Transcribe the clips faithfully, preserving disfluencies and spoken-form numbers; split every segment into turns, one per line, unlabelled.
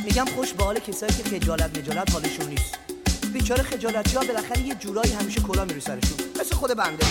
میگم خوش به حال کسایی که خجالت مجالت حالشون نیست. بیچاره خجالتی‌ها بالاخره یه جورایی همیشه کلا میره سرشون، مثل خود بنده.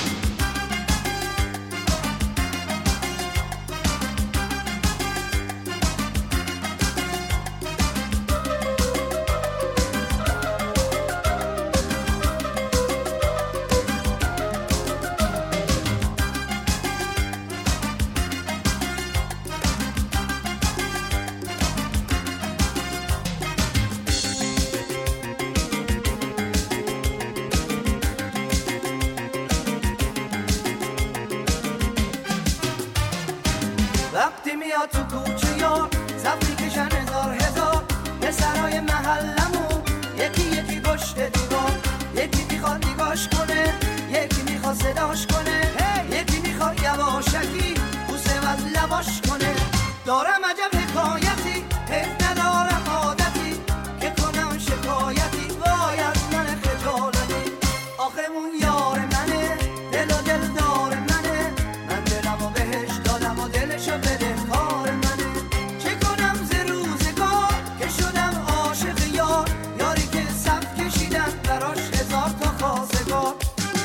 وقتی میاد تو کوچه یار زفی کشن هزار هزار به سرای محلمون یکی یکی گشت دیوار یکی میخواد نگاش کنه یکی میخواد صداش کنه یکی میخواد یواشکی بوسه و از لباش کنه. دارم عجب حکایتی حیف ندارم عادتی که کنم شکایتی وای از من خجالتی. آخه اون یار منه دل و دل دار منه من دلم و بهش دادم و دلشو بده کار منه. چه کنم ز روزگار که شدم عاشق یار یاری که صف کشیدم براش هزار تا خواستگار.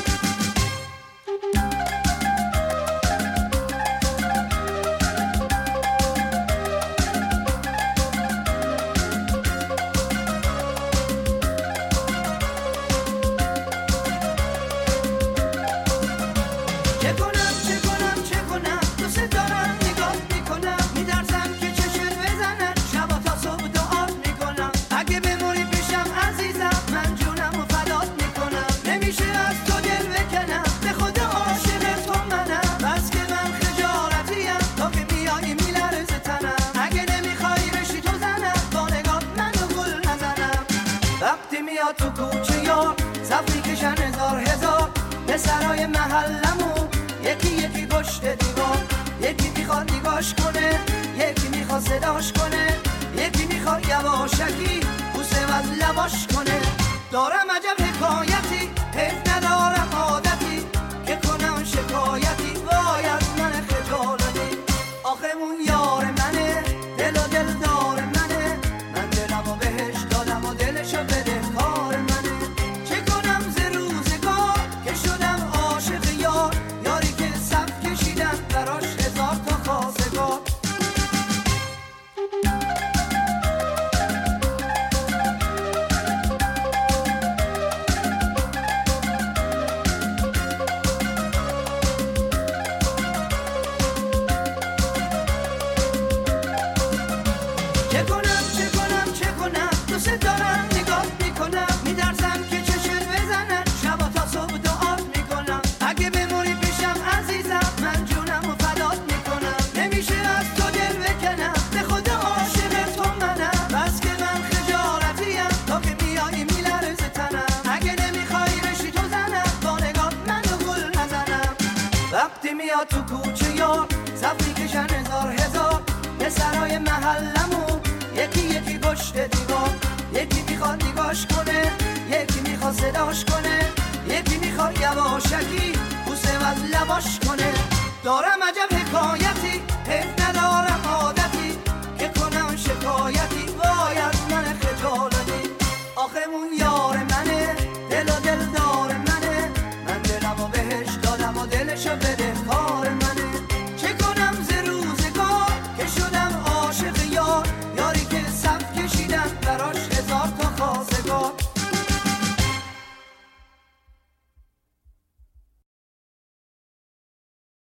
چه کنم چه کنم چه کنم دوست دارم نگاه میکنم میترسم که چشم بزنن شبا تا صبح دعات میکنم اگه بمونی پیشم عزیزم من جونم و فدات میکنم. نمیشه از تو دل بکنم به خدا عاشق تو منم بس که من خجالتیم تا که میایی میلرزه تنم اگه نمیخوای بشی تو زنم با نگاه منو گل نزنم. وقتی میاد تو کوچه یار صف میکشن هزار هزار به سرای محلمون یکی یکی گشت دیوار یکی میخواد نگاش کنه یکی میخواد صداش کنه یکی میخواد یواشکی بوسه و از لباش کنه. دارم عجب حکایتی حیف ندارم عادتی که کنم شکایتی وای از من خجالتی. آخه اون یار منه دل و دل دار منه من دلم و بهش دادم و دلشو بده کار منه. چه کنم ز روزگار که شدم عاشق یار یاری که صف کشیدم براش هزار تا خواستگار. چه کنم چه کنم چه کنم دوست دارم نگاه میکنم میترسم که چشم بزنن شبا تا صبح دعات میکنم اگه بمونی پیشم عزیزم من جونم و فدات میکنم. نمیشه از تو دل بکنم به خدا عاشق تو منم بس که من خجالتیم تا که میایی میلرزه تنم اگه نمیخوای بشی تو زنم با نگاه منو گل نزنم. وقتی میاد تو کوچه یار صف میکشن هزار هزار به سرای محلمون یکی یکی گشت دیوار یکی میخواد نگاش کنه یکی میخواد صداش کنه یکی میخواد یواشکی بوسه و از لباش کنه. دارم عجب حکایتی حیف